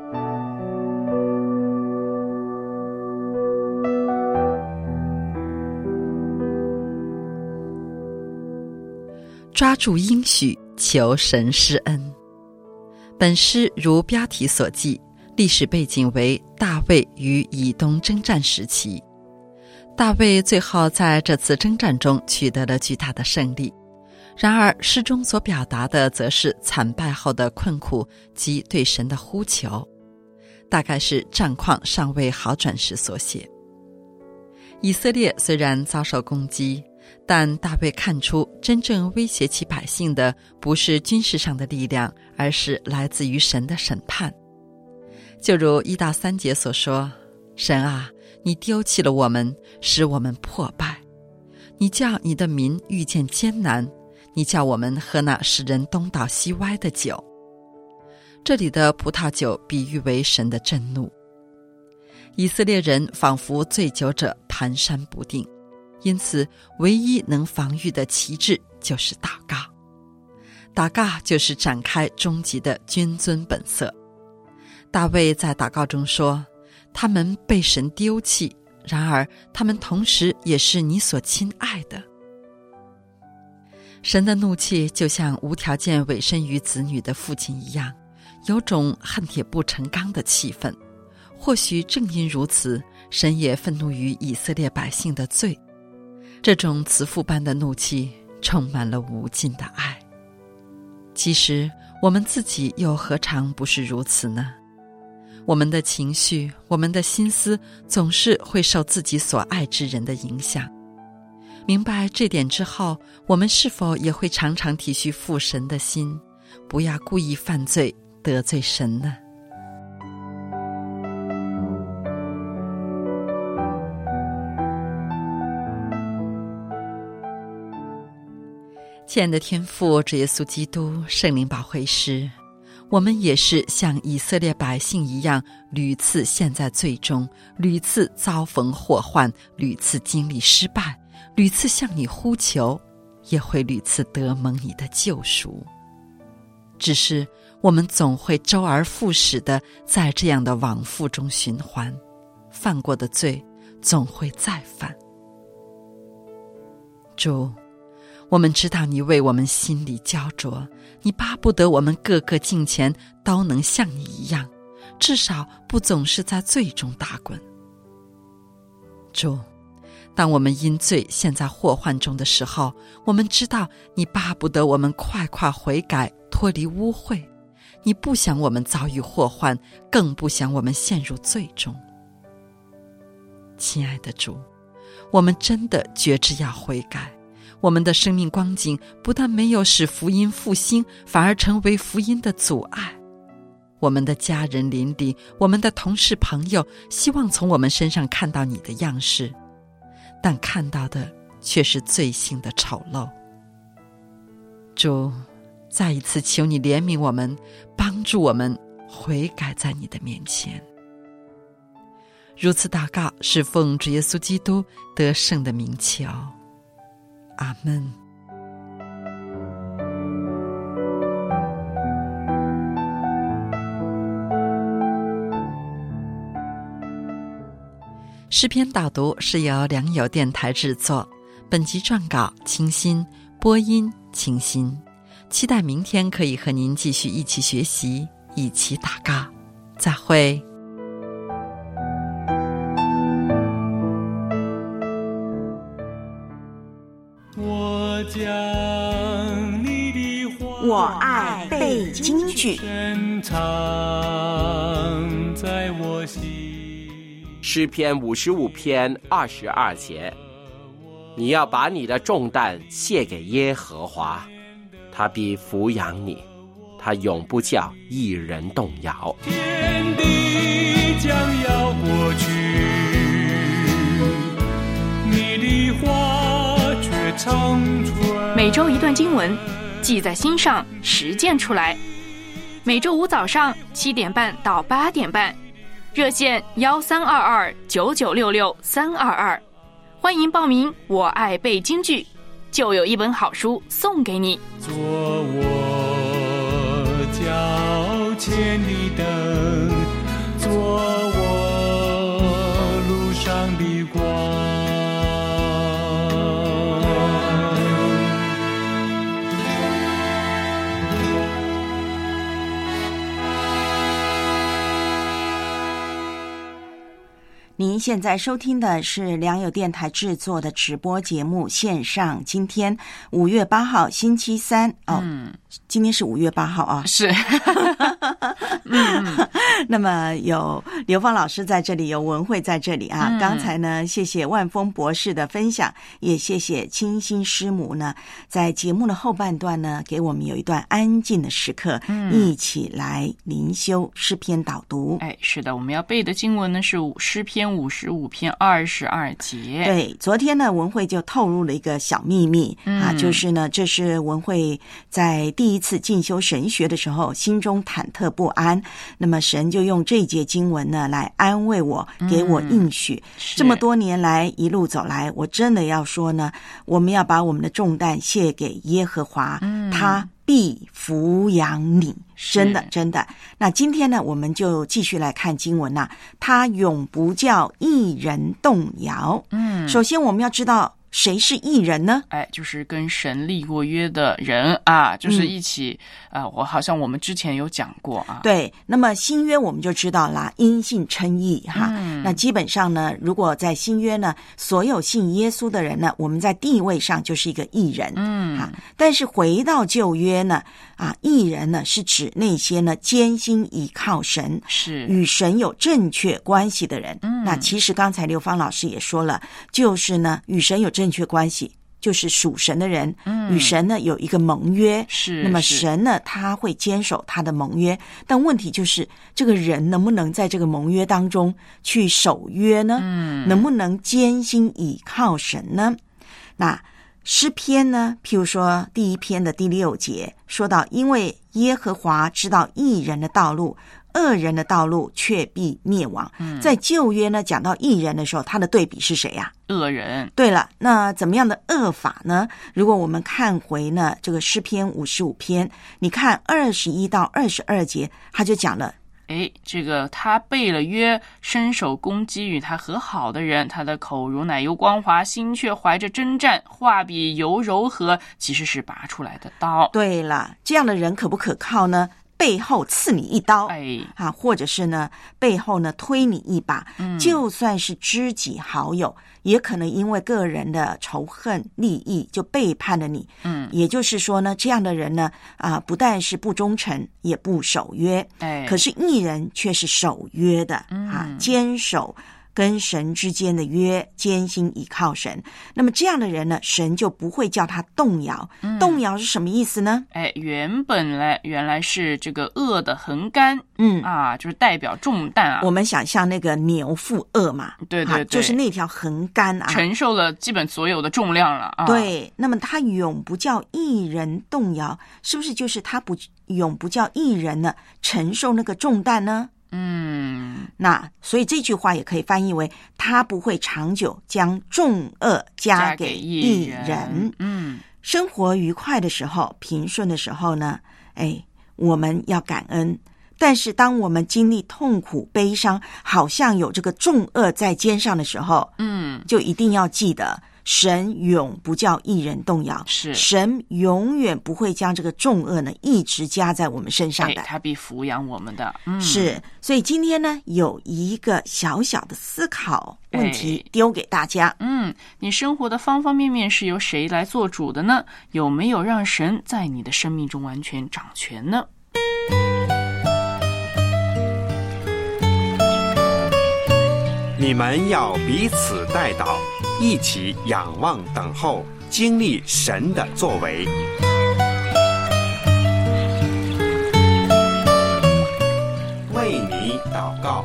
[SPEAKER 19] 抓住应许，求神施恩。本诗如标题所记，历史背景为大卫与以东征战时期。大卫最后在这次征战中取得了巨大的胜利，然而诗中所表达的则是惨败后的困苦及对神的呼求，大概是战况尚未好转时所写。以色列虽然遭受攻击，但大卫看出真正威胁其百姓的不是军事上的力量，而是来自于神的审判。就如一到三节所说，神啊，你丢弃了我们，使我们破败，你叫你的民遇见艰难，你叫我们喝那使人东倒西歪的酒。这里的葡萄酒比喻为神的震怒。以色列人仿佛醉酒者蹒跚不定，因此唯一能防御的旗帜就是祷告。祷告就是展开终极的君尊本色。大卫在祷告中说，他们被神丢弃，然而他们同时也是你所亲爱的。神的怒气就像无条件委身于子女的父亲一样，有种恨铁不成钢的气氛。或许正因如此，神也愤怒于以色列百姓的罪。这种慈父般的怒气充满了无尽的爱。其实我们自己又何尝不是如此呢？我们的情绪，我们的心思总是会受自己所爱之人的影响。明白这点之后，我们是否也会常常体恤父神的心，不要故意犯罪得罪神呢？亲爱的天父，主耶稣基督，圣灵保惠师，我们也是像以色列百姓一样，屡次陷在罪中，屡次遭逢祸患，屡次经历失败，屡次向你呼求，也会屡次得蒙你的救赎。只是我们总会周而复始的在这样的往复中循环，犯过的罪总会再犯。主，我们知道你为我们心里焦灼，你巴不得我们个个敬虔都能像你一样，至少不总是在罪中打滚。主，当我们因罪陷在祸患中的时候，我们知道你巴不得我们快快悔改，脱离污秽，你不想我们遭遇祸患，更不想我们陷入罪中。亲爱的主，我们真的决志要悔改，我们的生命光景不但没有使福音复兴，反而成为福音的阻碍。我们的家人邻里，我们的同事朋友，希望从我们身上看到你的样式，但看到的却是罪性的丑陋。主，再一次求你怜悯我们，帮助我们悔改在你的面前。如此祷告，是奉主耶稣基督得胜的名求。阿们。诗篇导读是由良友电台制作，本集撰稿清新，播音清新。期待明天可以和您继续一起学习，一起祷告。再会。
[SPEAKER 12] 我将你的话，
[SPEAKER 7] 我爱背京剧，
[SPEAKER 12] 深藏在我心。
[SPEAKER 16] 诗篇五十五篇二十二节，你要把你的重担卸给耶和华，他必抚养你，他永不叫一人动摇。
[SPEAKER 12] 天地将要过去，你的话却长存。
[SPEAKER 13] 每周一段经文，记在心上，实践出来。每周五早上七点半到八点半， 热线幺三二二九九六六三二二，欢迎报名。我爱背京剧，就有一本好书送给你。
[SPEAKER 12] 做我脚前的灯，做我路上的光。
[SPEAKER 7] 您现在收听的是良友电台制作的直播节目线上。今天五月八号星期三哦，嗯、今天是五月八号啊，
[SPEAKER 3] 是。嗯，
[SPEAKER 7] 那么有刘芳老师在这里，有文慧在这里啊。嗯、刚才呢，谢谢万峰博士的分享，也谢谢清新师母呢，在节目的后半段呢，给我们有一段安静的时刻，嗯、一起来灵修诗篇导读。
[SPEAKER 3] 哎，是的，我们要背的经文呢是诗篇五十五篇二十二节。
[SPEAKER 7] 对，昨天呢，文慧就透露了一个小秘密、嗯、啊，就是呢，这是文慧在第一次进修神学的时候，心中忐忑不安。那么神就用这节经文呢来安慰我，给我应许、嗯、这么多年来一路走来，我真的要说呢，我们要把我们的重担卸给耶和华、嗯、他必抚养你，真的真的。那今天呢，我们就继续来看经文啊，他永不叫义人动摇。嗯，首先我们要知道谁是义人呢？
[SPEAKER 3] 哎，就是跟神立过约的人啊，就是一起啊、嗯呃，我好像我们之前有讲过啊。
[SPEAKER 7] 对，那么新约我们就知道啦，因信称义哈、嗯。那基本上呢，如果在新约呢，所有信耶稣的人呢，我们在地位上就是一个义人。嗯，哈。但是回到旧约呢，啊，义人呢是指那些呢艰辛倚靠神，是与神有正确关系的人。嗯，那其实刚才刘芳老师也说了，就是呢与神有正确关系，就是属神的人，嗯，与神呢有一个盟约，是。那么神呢，他会坚守他的盟约，但问题就是这个人能不能在这个盟约当中去守约呢？嗯，能不能艰辛倚靠神呢？那诗篇呢，譬如说第一篇的第六节说到，因为耶和华知道义人的道路，恶人的道路却必灭亡。嗯、在旧约呢，讲到义人的时候，他的对比是谁呀、
[SPEAKER 3] 啊？恶人。
[SPEAKER 7] 对了，那怎么样的恶法呢？如果我们看回呢这个诗篇五十五篇，你看二十一到二十二节，他就讲了。
[SPEAKER 3] 哎，这个他背了约，伸手攻击与他和好的人，他的口如奶油光滑，心却怀着征战，话比油柔和，其实是拔出来的刀。
[SPEAKER 7] 对了，这样的人可不可靠呢？背后刺你一刀，哎，啊，或者是呢背后呢推你一把，嗯，就算是知己好友，也可能因为个人的仇恨利益就背叛了你。嗯，也就是说呢，这样的人呢，啊，不但是不忠诚，也不守约。哎，可是义人却是守约的，嗯、啊，坚守跟神之间的约，艰辛倚靠神。那么这样的人呢，神就不会叫他动摇。嗯、动摇是什么意思呢？
[SPEAKER 3] 哎，原本来原来是这个轭的横杆，嗯啊，就是代表重担啊。
[SPEAKER 7] 我们想象那个牛负轭嘛，
[SPEAKER 3] 对对对，
[SPEAKER 7] 就是那条横杆啊，
[SPEAKER 3] 承受了基本所有的重量了啊。
[SPEAKER 7] 对，那么他永不叫义人动摇，是不是就是他不永不叫义人呢承受那个重担呢？嗯，那所以这句话也可以翻译为他不会长久将重恶加给义人。人嗯，生活愉快的时候，平顺的时候呢，哎，我们要感恩。但是当我们经历痛苦悲伤，好像有这个重恶在肩上的时候，嗯，就一定要记得神永不叫义人动摇，是神永远不会将这个重恶呢一直加在我们身上的，
[SPEAKER 3] 他必抚养我们的。嗯、
[SPEAKER 7] 是，所以今天呢有一个小小的思考问题丢给大家。
[SPEAKER 3] 嗯，你生活的方方面面是由谁来做主的呢？有没有让神在你的生命中完全掌权呢？
[SPEAKER 10] 你们要彼此代祷，一起仰望等候，经历神的作为。为你祷告。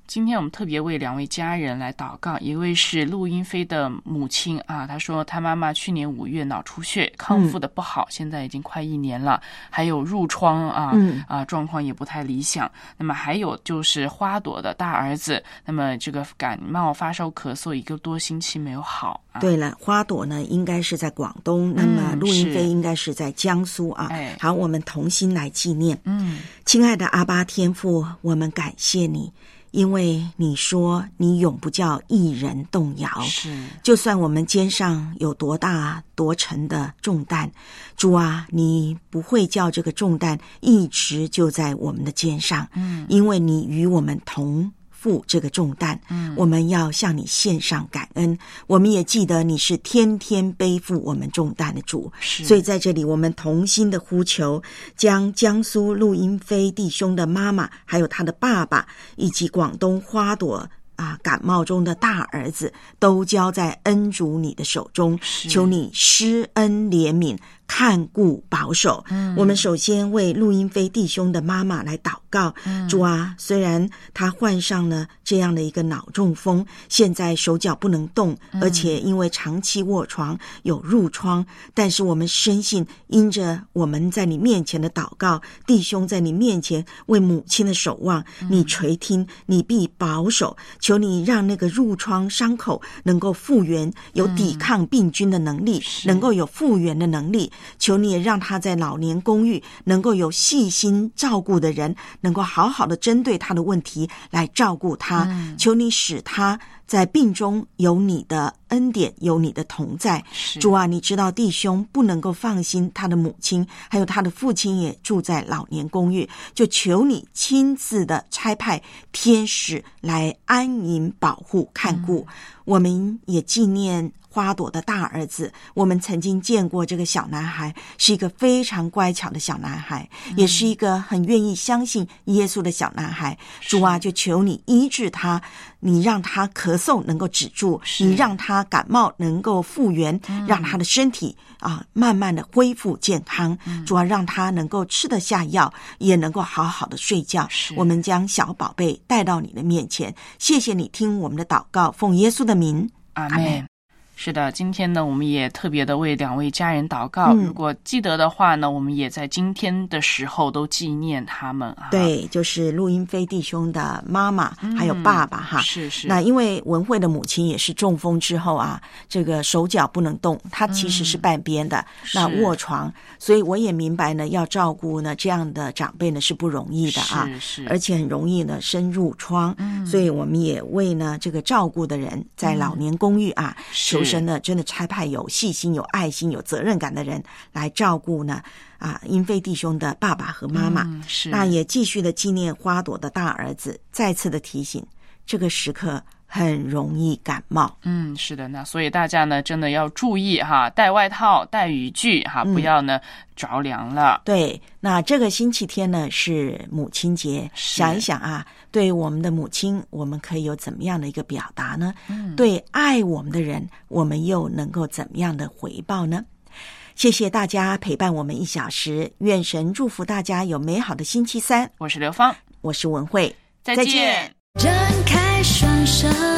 [SPEAKER 3] 今天我们特别为两位家人来祷告，一位是陆英飞的母亲啊，她说她妈妈去年五月脑出血，康复的不好，嗯、现在已经快一年了，还有褥疮啊、嗯、啊，状况也不太理想。那么还有就是花朵的大儿子，那么这个感冒发烧咳嗽一个多星期没有好。啊、
[SPEAKER 7] 对了，花朵呢应该是在广东，那么陆英飞应该是在江苏啊。
[SPEAKER 3] 哎、
[SPEAKER 7] 好，我们同心来纪念。
[SPEAKER 3] 嗯，
[SPEAKER 7] 亲爱的阿爸天父，我们感谢你。因为你说你永不叫一人动摇，
[SPEAKER 3] 是，
[SPEAKER 7] 就算我们肩上有多大多沉的重担，主啊，你不会叫这个重担一直就在我们的肩上，
[SPEAKER 3] 嗯，
[SPEAKER 7] 因为你与我们同负这个重担，
[SPEAKER 3] 嗯，
[SPEAKER 7] 我们要向你献上感恩。我们也记得你是天天背负我们重担的主，所以在这里我们同心的呼求，将江苏陆英飞弟兄的妈妈，还有他的爸爸，以及广东花朵啊，感冒中的大儿子，都交在恩主你的手中，求你施恩怜悯，看顾保守。
[SPEAKER 3] 嗯，
[SPEAKER 7] 我们首先为陆英飞弟兄的妈妈来祷告。
[SPEAKER 3] 嗯，
[SPEAKER 7] 主啊，虽然他患上了这样的一个脑中风，现在手脚不能动，
[SPEAKER 3] 嗯、
[SPEAKER 7] 而且因为长期卧床有褥疮，但是我们深信，因着我们在你面前的祷告，弟兄在你面前为母亲的守望，你垂听，你必保守。求你让那个褥疮伤口能够复原，有抵抗病菌的能力，嗯、能够有复原的能力。求你也让他在老年公寓能够有细心照顾的人，能够好好的针对他的问题来照顾他。
[SPEAKER 3] 嗯、
[SPEAKER 7] 求你使他在病中有你的恩典，有你的同在。主啊，你知道弟兄不能够放心他的母亲，还有他的父亲也住在老年公寓，就求你亲自的差派天使来安营保护看顾。嗯、我们也纪念花朵的大儿子，我们曾经见过这个小男孩，是一个非常乖巧的小男孩，嗯、也是一个很愿意相信耶稣的小男孩。主啊，就求你医治他，你让他咳嗽能够止住，你让他感冒能够复原，
[SPEAKER 3] 嗯、
[SPEAKER 7] 让他的身体啊慢慢的恢复健康。
[SPEAKER 3] 嗯、
[SPEAKER 7] 主啊，让他能够吃得下药，也能够好好的睡觉。我们将小宝贝带到你的面前，谢谢你听我们的祷告，奉耶稣的名，
[SPEAKER 3] 阿们。是的，今天呢，我们也特别的为两位家人祷告。嗯、如果记得的话呢，我们也在今天的时候都纪念他们啊。
[SPEAKER 7] 对，就是陆英飞弟兄的妈妈、嗯、还有爸爸哈。
[SPEAKER 3] 是是。
[SPEAKER 7] 那因为文慧的母亲也是中风之后啊，这个手脚不能动，她其实是半边的，嗯、那卧床，所以我也明白呢，要照顾呢这样的长辈呢是不容易的啊，
[SPEAKER 3] 是是，
[SPEAKER 7] 而且很容易呢生褥疮。嗯，所以我们也为呢这个照顾的人在老年公寓啊，嗯、求神呢真的差派有细心、有爱心、有责任感的人来照顾呢啊英飞弟兄的爸爸和妈妈。
[SPEAKER 3] 嗯、是，
[SPEAKER 7] 那也继续的纪念花朵的大儿子，再次的提醒，这个时刻很容易感冒。
[SPEAKER 3] 嗯，是的，那所以大家呢真的要注意哈，带外套、带雨具哈，不要呢、嗯、着凉了。
[SPEAKER 7] 对，那这个星期天呢是母亲节，想一想啊，对我们的母亲，我们可以有怎么样的一个表达呢？
[SPEAKER 3] 嗯，
[SPEAKER 7] 对爱我们的人，我们又能够怎么样的回报呢？谢谢大家陪伴我们一小时，愿神祝福大家有美好的星期三。
[SPEAKER 3] 我是刘芳，
[SPEAKER 7] 我是文慧，
[SPEAKER 3] 再见。
[SPEAKER 4] 张开双手。